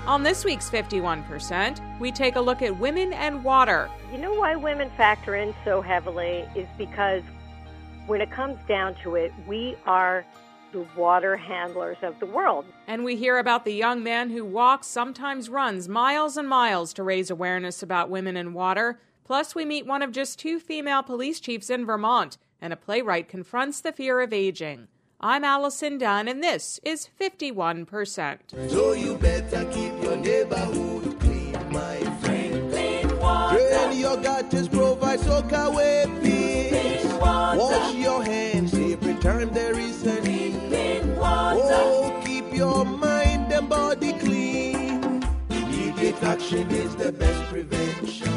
On this week's 51%, we take a look at women and water. You know why women factor in so heavily is because when it comes down to it, we are the water handlers of the world. And we hear about the young man who walks, sometimes runs miles and miles to raise awareness about women and water. Plus, we meet one of just 2 female police chiefs in Vermont, and a playwright confronts the fear of aging. I'm Allison Dunn, and this is 51%. So you better keep your neighborhood clean, my friend. Clean water. Drain your gutters, provide soak away peace. Wash your hands every time there is a need. Clean water. Oh, keep your mind and body clean. Immediate action is the best prevention.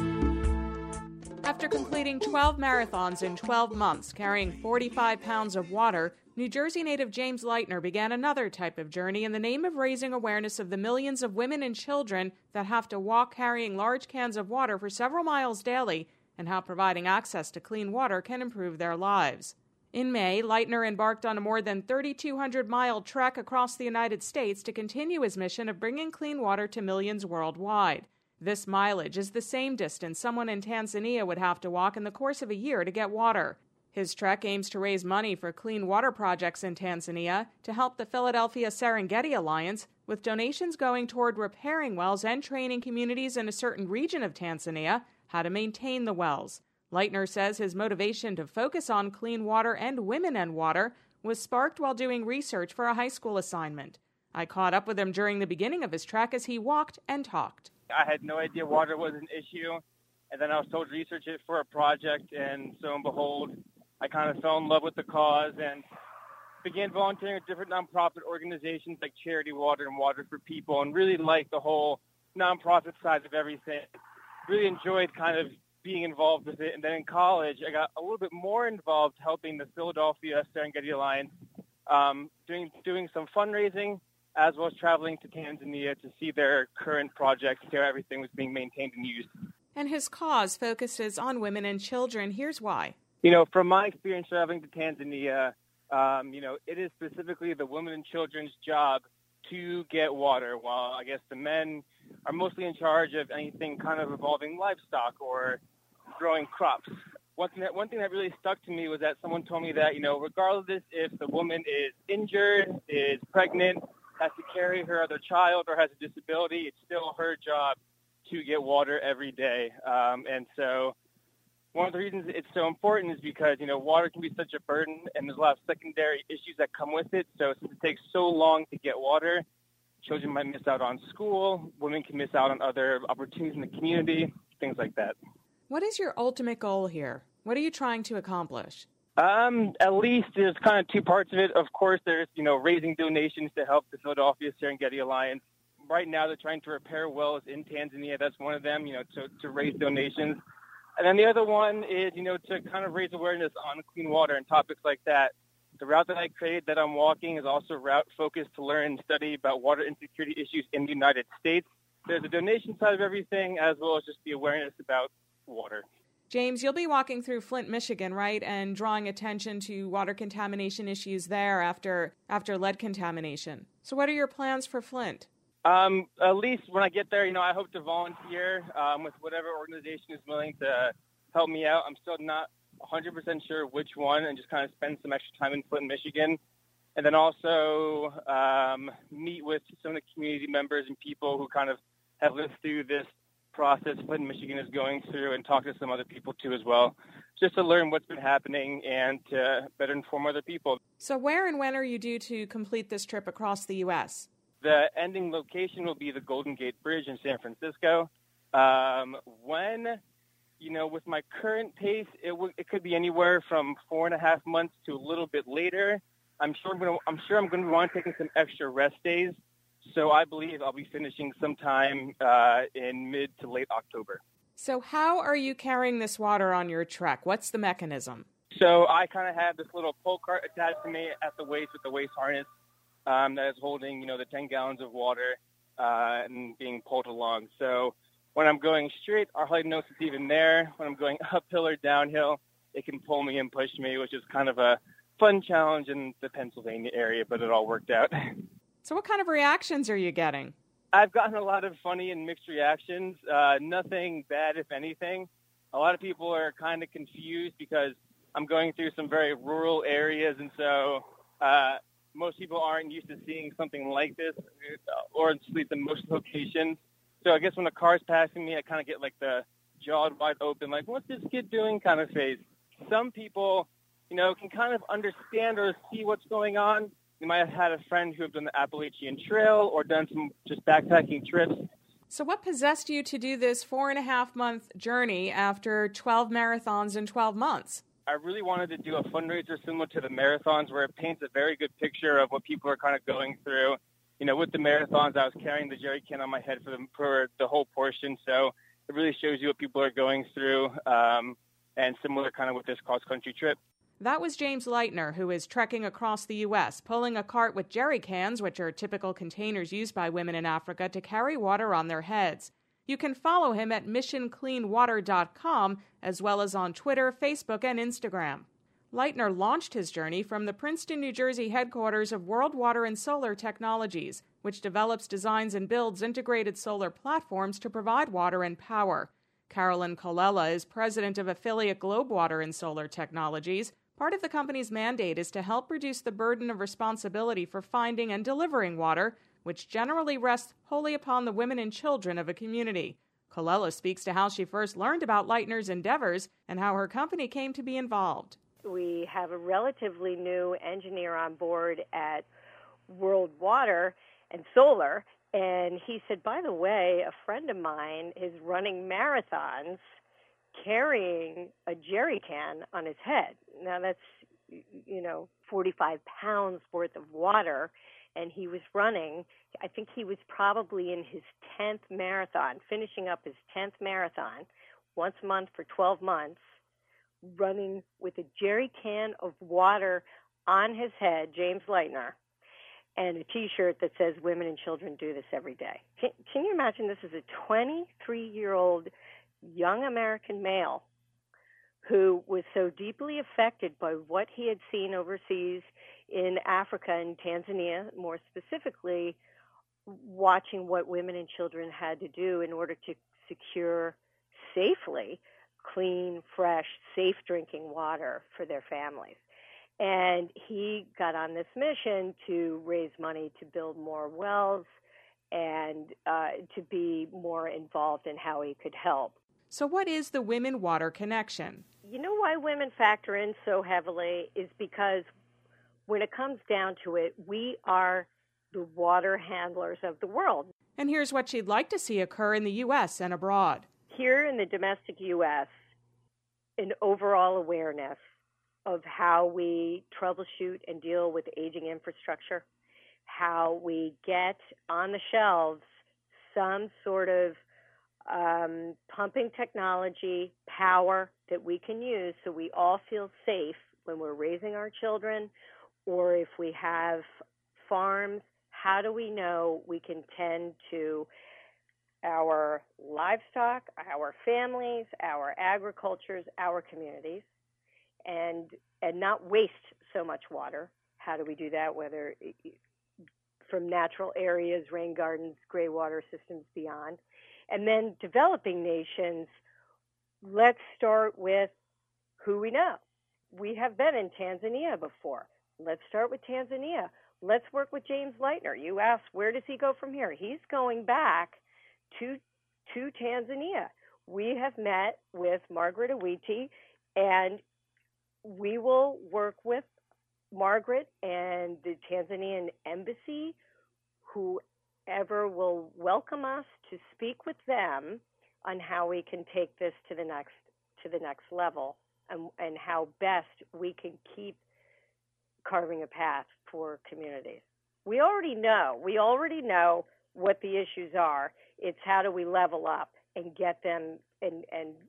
After completing 12 marathons in 12 months, carrying 45 pounds of water, New Jersey native James Leitner began another type of journey in the name of raising awareness of the millions of women and children that have to walk carrying large cans of water for several miles daily, and how providing access to clean water can improve their lives. In May, Leitner embarked on a more than 3,200-mile trek across the United States to continue his mission of bringing clean water to millions worldwide. This mileage is the same distance someone in Tanzania would have to walk in the course of a year to get water. His trek aims to raise money for clean water projects in Tanzania to help the Philadelphia Serengeti Alliance, with donations going toward repairing wells and training communities in a certain region of Tanzania how to maintain the wells. Leitner says his motivation to focus on clean water and women and water was sparked while doing research for a high school assignment. I caught up with him during the beginning of his trek as he walked and talked. I had no idea water was an issue, and then I was told to research it for a project, and so and behold, I kind of fell in love with the cause and began volunteering with different nonprofit organizations like Charity Water and Water for People, and really liked the whole nonprofit side of everything. Really enjoyed kind of being involved with it. And then in college, I got a little bit more involved helping the Philadelphia Serengeti Alliance, doing some fundraising, as well as traveling to Tanzania to see their current projects, how everything was being maintained and used. And his cause focuses on women and children. Here's why. You know, from my experience traveling to Tanzania, it is specifically the women and children's job to get water, while I guess the men are mostly in charge of anything kind of involving livestock or growing crops. One thing that really stuck to me was that someone told me that, regardless if the woman is injured, is pregnant, has to carry her other child, or has a disability, it's still her job to get water every day. And so one of the reasons it's so important is because, water can be such a burden, and there's a lot of secondary issues that come with it. So since it takes so long to get water, children might miss out on school, women can miss out on other opportunities in the community, things like that. What is your ultimate goal here? What are you trying to accomplish? At least there's kind of 2 parts of it. Of course, there's, raising donations to help the Philadelphia Serengeti Alliance. Right now, they're trying to repair wells in Tanzania. That's one of them, to raise donations. And then the other one is, to kind of raise awareness on clean water and topics like that. The route that I created that I'm walking is also a route focused to learn and study about water insecurity issues in the United States. There's a donation side of everything, as well as just the awareness about water. James, you'll be walking through Flint, Michigan, right, and drawing attention to water contamination issues there after lead contamination. So what are your plans for Flint? At least when I get there, I hope to volunteer with whatever organization is willing to help me out. I'm still not 100% sure which one, and just kind of spend some extra time in Flint, Michigan. And then also meet with some of the community members and people who kind of have lived through this process Flint, Michigan is going through, and talk to some other people too as well, just to learn what's been happening and to better inform other people. So where and when are you due to complete this trip across the U.S.? The ending location will be the Golden Gate Bridge in San Francisco. With my current pace, it could be anywhere from 4.5 months to a little bit later. I'm sure I'm going to want taking some extra rest days. So I believe I'll be finishing sometime in mid to late October. So how are you carrying this water on your trek? What's the mechanism? So I kind of have this little pull cart attached to me at the waist with the waist harness that is holding, the 10 gallons of water and being pulled along. So when I'm going straight, our hardly notice it's even there. When I'm going uphill or downhill, it can pull me and push me, which is kind of a fun challenge in the Pennsylvania area, but it all worked out. So what kind of reactions are you getting? I've gotten a lot of funny and mixed reactions. Nothing bad, if anything. A lot of people are kind of confused because I'm going through some very rural areas, and so most people aren't used to seeing something like this, or at least in most locations. So I guess when a car's passing me, I kind of get like the jawed wide open, like, what's this kid doing kind of face. Some people, can kind of understand or see what's going on. You might have had a friend who had done the Appalachian Trail or done some just backpacking trips. So what possessed you to do this 4.5-month journey after 12 marathons in 12 months? I really wanted to do a fundraiser similar to the marathons where it paints a very good picture of what people are kind of going through. With the marathons, I was carrying the jerry can on my head for the whole portion, so it really shows you what people are going through, and similar kind of with this cross-country trip. That was James Leitner, who is trekking across the U.S., pulling a cart with jerry cans, which are typical containers used by women in Africa to carry water on their heads. You can follow him at missioncleanwater.com, as well as on Twitter, Facebook, and Instagram. Leitner launched his journey from the Princeton, New Jersey headquarters of World Water and Solar Technologies, which develops, designs, and builds integrated solar platforms to provide water and power. Carolyn Colella is president of affiliate Globe Water and Solar Technologies. Part of the company's mandate is to help reduce the burden of responsibility for finding and delivering water, which generally rests wholly upon the women and children of a community. Colella speaks to how she first learned about Leitner's endeavors and how her company came to be involved. We have a relatively new engineer on board at World Water and Solar, and he said, by the way, a friend of mine is running marathons carrying a jerry can on his head. Now that's, 45 pounds worth of water, and he was running, I think he was probably in his 10th marathon, finishing up his 10th marathon, once a month for 12 months, running with a jerry can of water on his head, James Leitner, and a T-shirt that says women and children do this every day. Can you imagine this is a 23-year-old young American male who was so deeply affected by what he had seen overseas in Africa and Tanzania, more specifically, watching what women and children had to do in order to secure safely clean, fresh, safe drinking water for their families. And he got on this mission to raise money to build more wells and to be more involved in how he could help. So what is the women-water connection? You know why women factor in so heavily is because when it comes down to it, we are the water handlers of the world. And here's what she'd like to see occur in the U.S. and abroad. Here in the domestic U.S., an overall awareness of how we troubleshoot and deal with aging infrastructure, how we get on the shelves some sort of pumping technology, power that we can use so we all feel safe when we're raising our children, or if we have farms, how do we know we can tend to our livestock, our families, our agricultures, our communities, and not waste so much water? How do we do that, whether from natural areas, rain gardens, gray water systems beyond? And then developing nations, let's start with who we know. We have been in Tanzania before. Let's start with Tanzania. Let's work with James Leitner. You asked, where does he go from here? He's going back to Tanzania. We have met with Margaret Awiti, and we will work with Margaret and the Tanzanian embassy, whoever will welcome us, to speak with them on how we can take this to the next level, and how best we can keep carving a path for communities. We already know what the issues are. It's how do we level up and get them and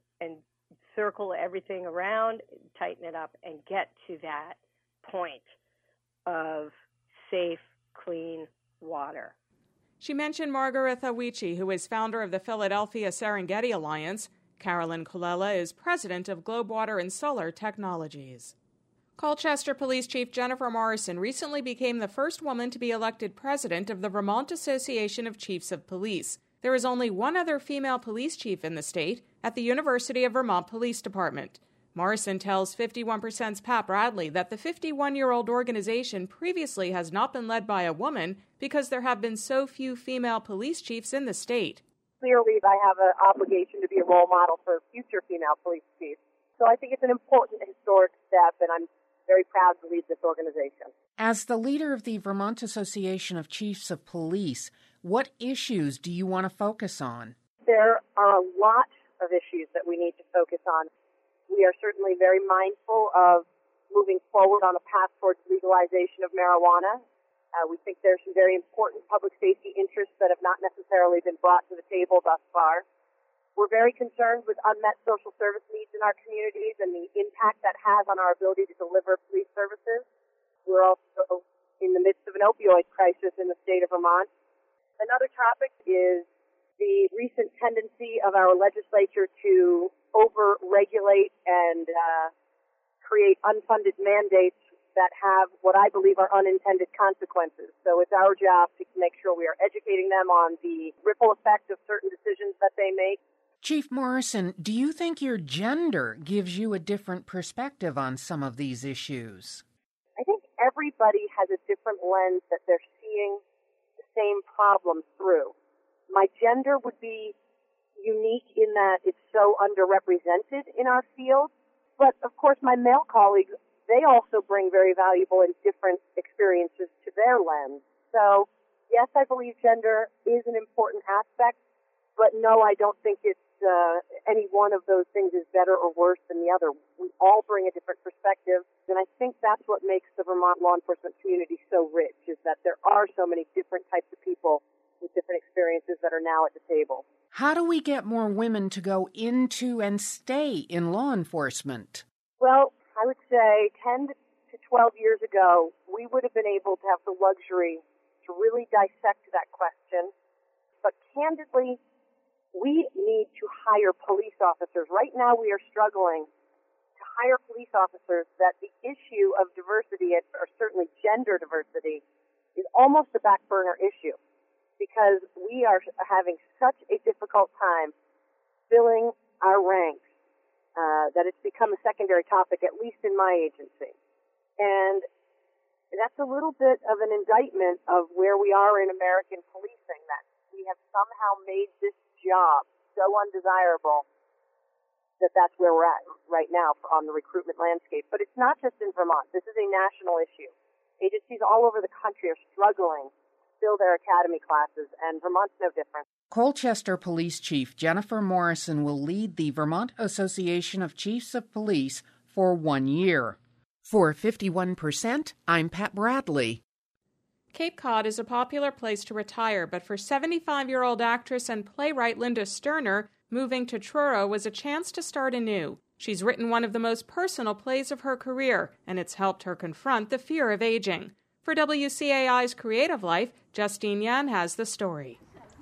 circle everything around, tighten it up, and get to that point of safe, clean water. She mentioned Margaretha Awiti, who is founder of the Philadelphia Serengeti Alliance. Carolyn Colella is president of Globe Water and Solar Technologies. Colchester Police Chief Jennifer Morrison recently became the first woman to be elected president of the Vermont Association of Chiefs of Police. There is only one other female police chief in the state, at the University of Vermont Police Department. Morrison tells 51%'s Pat Bradley that the 51-year-old organization previously has not been led by a woman because there have been so few female police chiefs in the state. Clearly, I have an obligation to be a role model for future female police chiefs. So I think it's an important historic step, and I'm very proud to lead this organization. As the leader of the Vermont Association of Chiefs of Police, what issues do you want to focus on? There are a lot of issues that we need to focus on. We are certainly very mindful of moving forward on a path towards legalization of marijuana. We think there's some very important public safety interests that have not necessarily been brought to the table thus far. We're very concerned with unmet social service needs in our communities and the impact that has on our ability to deliver police services. We're also in the midst of an opioid crisis in the state of Vermont. Another topic is the recent tendency of our legislature to over-regulate and create unfunded mandates that have what I believe are unintended consequences. So it's our job to make sure we are educating them on the ripple effect of certain decisions that they make. Chief Morrison, do you think your gender gives you a different perspective on some of these issues? I think everybody has a different lens that they're seeing the same problem through. My gender would be unique in that it's so underrepresented in our field. But, of course, my male colleagues, they also bring very valuable and different experiences to their lens. So, yes, I believe gender is an important aspect, but no, I don't think it's any one of those things is better or worse than the other. We all bring a different perspective, and I think that's what makes the Vermont law enforcement community so rich, is that there are so many different types of people with different experiences that are now at the table. How do we get more women to go into and stay in law enforcement? Well, I would say 10 to 12 years ago, we would have been able to have the luxury to really dissect that question. But candidly, we need to hire police officers. Right now, we are struggling to hire police officers that the issue of diversity, or certainly gender diversity, is almost a back burner issue because we are having such a difficult time filling our ranks that it's become a secondary topic, at least in my agency. And that's a little bit of an indictment of where we are in American policing, that we have somehow made this job so undesirable that that's where we're at right now on the recruitment landscape. But it's not just in Vermont. This is a national issue. Agencies all over the country are struggling to fill their academy classes, and Vermont's no different. Colchester Police Chief Jennifer Morrison will lead the Vermont Association of Chiefs of Police for 1 year. For 51%, I'm Pat Bradley. Cape Cod is a popular place to retire, but for 75-year-old actress and playwright Linda Sterner, moving to Truro was a chance to start anew. She's written one of the most personal plays of her career, and it's helped her confront the fear of aging. For WCAI's Creative Life, Justine Yan has the story.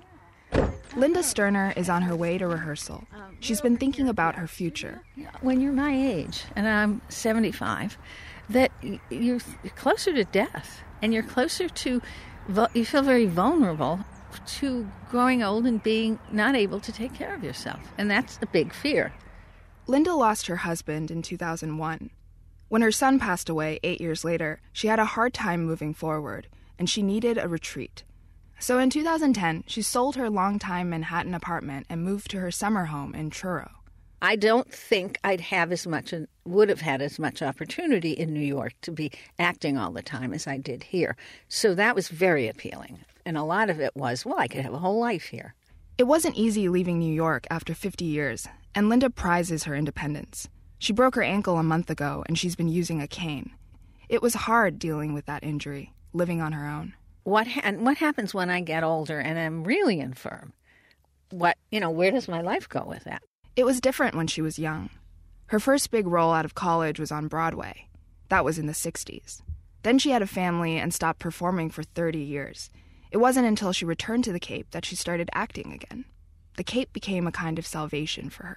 Linda Sterner is on her way to rehearsal. She's been thinking about her future. When you're my age, and I'm 75, that you're closer to death. And you're closer to, you feel very vulnerable to growing old and being not able to take care of yourself. And that's the big fear. Linda lost her husband in 2001. When her son passed away 8 years later, she had a hard time moving forward, and she needed a retreat. So in 2010, she sold her longtime Manhattan apartment and moved to her summer home in Truro. I don't think I'd have as much and would have had as much opportunity in New York to be acting all the time as I did here. So that was very appealing. And a lot of it was, well, I could have a whole life here. It wasn't easy leaving New York after 50 years, and Linda prizes her independence. She broke her ankle a month ago, and she's been using a cane. It was hard dealing with that injury, living on her own. What happens when I get older and I'm really infirm? Where does my life go with that? It was different when she was young. Her first big role out of college was on Broadway. That was in the 60s. Then she had a family and stopped performing for 30 years. It wasn't until she returned to the Cape that she started acting again. The Cape became a kind of salvation for her.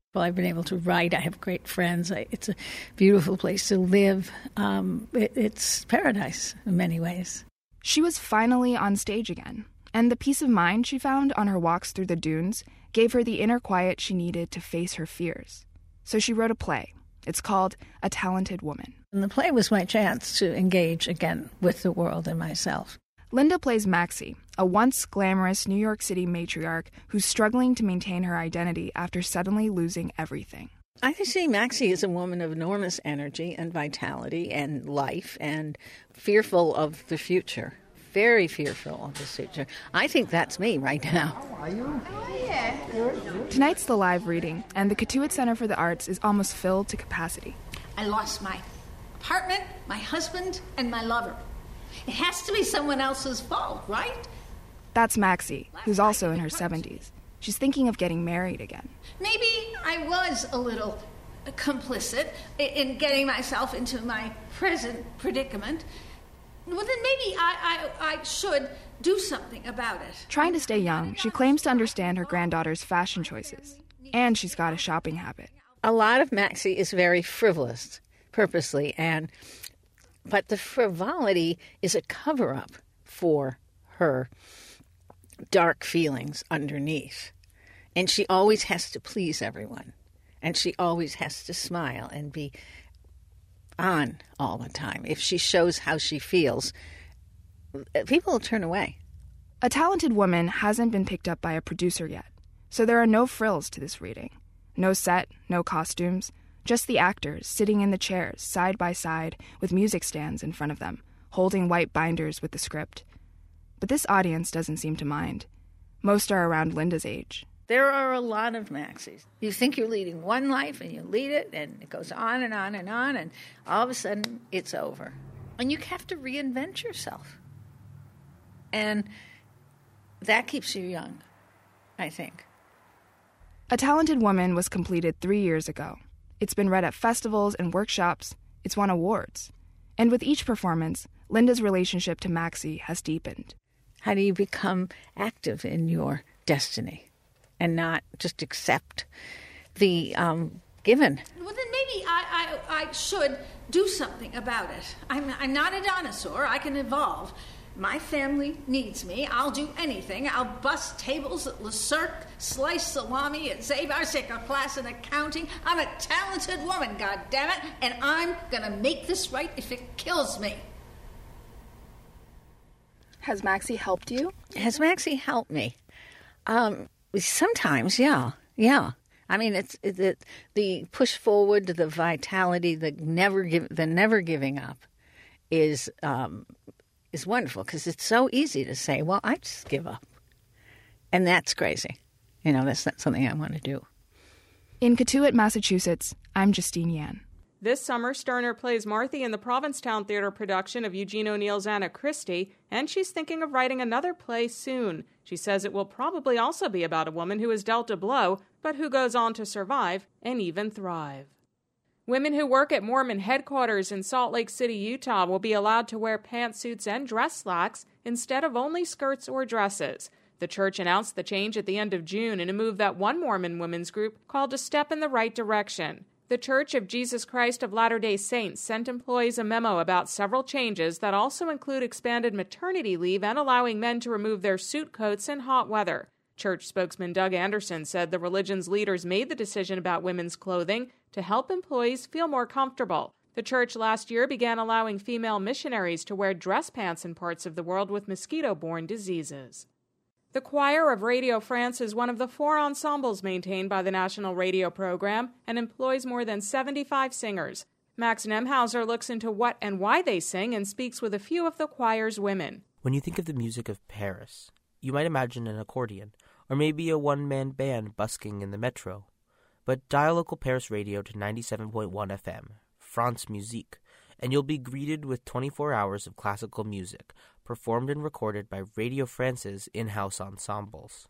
Well, I've been able to write. I have great friends. It's a beautiful place to live. It's paradise in many ways. She was finally on stage again, and the peace of mind she found on her walks through the dunes gave her the inner quiet she needed to face her fears. So she wrote a play. It's called A Talented Woman. And the play was my chance to engage again with the world and myself. Linda plays Maxie, a once glamorous New York City matriarch who's struggling to maintain her identity after suddenly losing everything. I see Maxie as a woman of enormous energy and vitality and life and fearful of the future. Very fearful of the future. I think that's me right now. How are you? Tonight's the live reading, and the Cotuit Center for the Arts is almost filled to capacity. I lost my apartment, my husband, and my lover. It has to be someone else's fault, right? That's Maxie, who's also in her 70s. She's thinking of getting married again. Maybe I was a little complicit in getting myself into my present predicament. Well, then maybe I should do something about it. Trying to stay young, she claims to understand her granddaughter's fashion choices. And she's got a shopping habit. A lot of Maxie is very frivolous, purposely, but the frivolity is a cover-up for her dark feelings underneath. And she always has to please everyone. And she always has to smile and be on all the time. If she shows how she feels, people will turn away. A Talented Woman hasn't been picked up by a producer yet, so there are no frills to this reading. No set, no costumes, just the actors sitting in the chairs side by side with music stands in front of them, holding white binders with the script. But this audience doesn't seem to mind. Most are around Linda's age. There are a lot of Maxies. You think you're leading one life, and you lead it, and it goes on and on and on, and all of a sudden, it's over. And you have to reinvent yourself. And that keeps you young, I think. A Talented Woman was completed 3 years ago. It's been read at festivals and workshops. It's won awards. And with each performance, Linda's relationship to Maxie has deepened. How do you become active in your destiny? And not just accept the given. Well, then maybe I should do something about it. I'm not a dinosaur. I can evolve. My family needs me. I'll do anything. I'll bust tables at Le Cirque, slice salami at Zabar's, take a class in accounting. I'm a talented woman, goddammit, and I'm going to make this right if it kills me. Has Maxie helped you? Has Maxie helped me? Sometimes, yeah. I mean, it's the push forward, the vitality, the never giving up is wonderful, because it's so easy to say, well, I just give up. And that's crazy. That's not something I want to do. In Cotuit, Massachusetts, I'm Justine Yan. This summer, Sterner plays Marthy in the Provincetown Theater production of Eugene O'Neill's Anna Christie, and she's thinking of writing another play soon. She says it will probably also be about a woman who is dealt a blow, but who goes on to survive and even thrive. Women who work at Mormon headquarters in Salt Lake City, Utah, will be allowed to wear pantsuits and dress slacks instead of only skirts or dresses. The church announced the change at the end of June in a move that one Mormon women's group called a step in the right direction. The Church of Jesus Christ of Latter-day Saints sent employees a memo about several changes that also include expanded maternity leave and allowing men to remove their suit coats in hot weather. Church spokesman Doug Anderson said the religion's leaders made the decision about women's clothing to help employees feel more comfortable. The church last year began allowing female missionaries to wear dress pants in parts of the world with mosquito-borne diseases. The Choir of Radio France is one of the 4 ensembles maintained by the National Radio Program and employs more than 75 singers. Max Nemhauser looks into what and why they sing and speaks with a few of the choir's women. When you think of the music of Paris, you might imagine an accordion, or maybe a one-man band busking in the metro. But dial local Paris radio to 97.1 FM, France Musique, and you'll be greeted with 24 hours of classical music, performed and recorded by Radio France's in-house ensembles.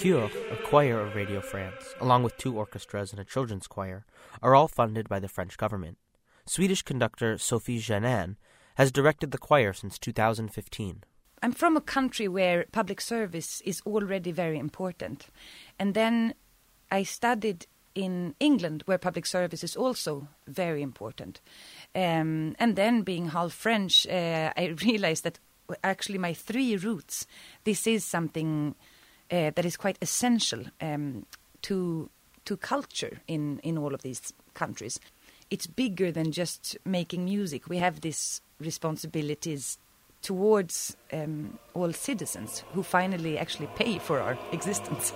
Chœur, a choir of Radio France, along with 2 orchestras and a children's choir, are all funded by the French government. Swedish conductor Sophie Jeannin has directed the choir since 2015. I'm from a country where public service is already very important. And then I studied in England, where public service is also very important. And then being half French, I realized that actually my 3 roots, this is something that is quite essential to culture in all of these countries. It's bigger than just making music. We have these responsibilities towards all citizens who finally actually pay for our existence.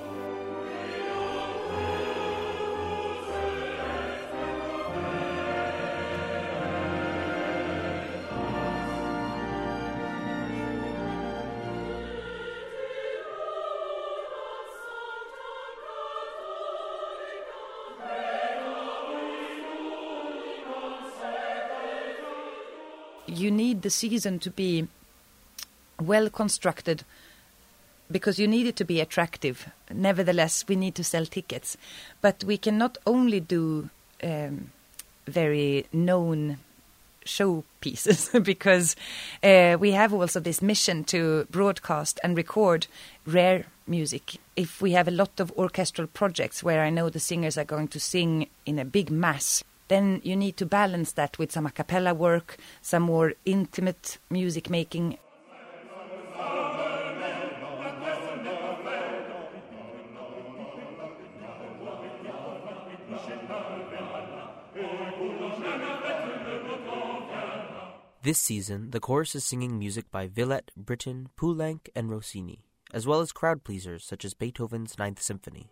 You need the season to be well constructed because you need it to be attractive. Nevertheless, we need to sell tickets. But we cannot only do very known showpieces because we have also this mission to broadcast and record rare music. If we have a lot of orchestral projects where I know the singers are going to sing in a big mass, then you need to balance that with some a cappella work, some more intimate music making. This season, the chorus is singing music by Villette, Britten, Poulenc, and Rossini, as well as crowd pleasers such as Beethoven's Ninth Symphony.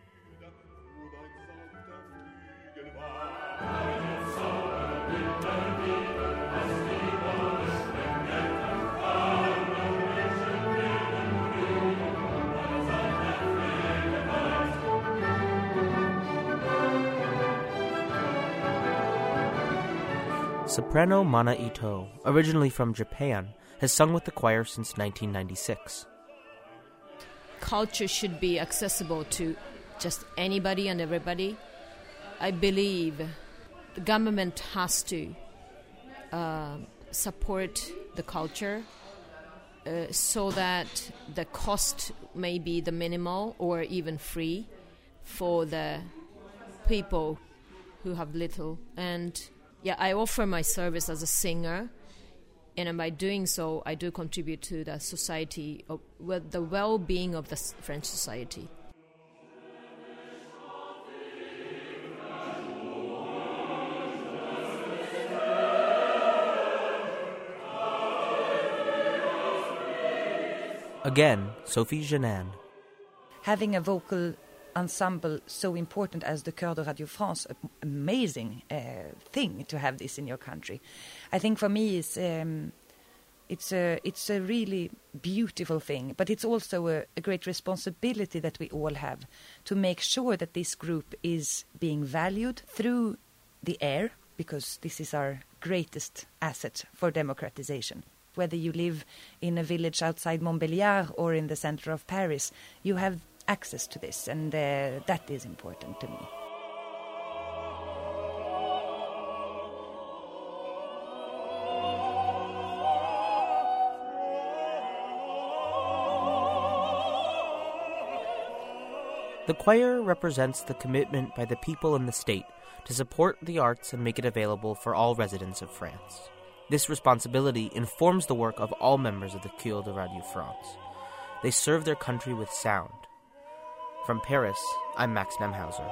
Soprano Mana Ito, originally from Japan, has sung with the choir since 1996. Culture should be accessible to just anybody and everybody. I believe the government has to support the culture so that the cost may be the minimal or even free for the people who have little. And yeah, I offer my service as a singer, and by doing so, I do contribute to the society, the well-being of the French society. Again, Sophie Jeannin. Having a vocal ensemble so important as the Chœur de Radio France, an amazing thing to have this in your country. I think for me it's a really beautiful thing, but it's also a great responsibility that we all have to make sure that this group is being valued through the air, because this is our greatest asset for democratization. Whether you live in a village outside Montbéliard or in the center of Paris, you have access to this, and that is important to me. The choir represents the commitment by the people in the state to support the arts and make it available for all residents of France. This responsibility informs the work of all members of the Chœur de Radio France. They serve their country with sound. From Paris, I'm Max Nemhauser.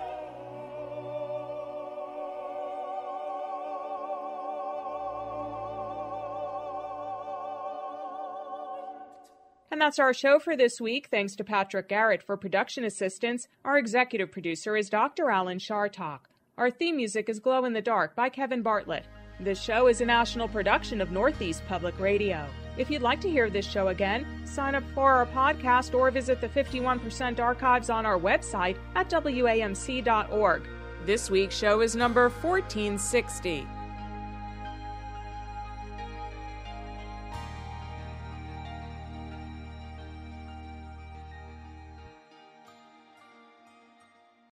And that's our show for this week. Thanks to Patrick Garrett for production assistance. Our executive producer is Dr. Alan Shartok. Our theme music is Glow in the Dark by Kevin Bartlett. This show is a national production of Northeast Public Radio. If you'd like to hear this show again, sign up for our podcast or visit the 51% archives on our website at WAMC.org. This week's show is number 1460.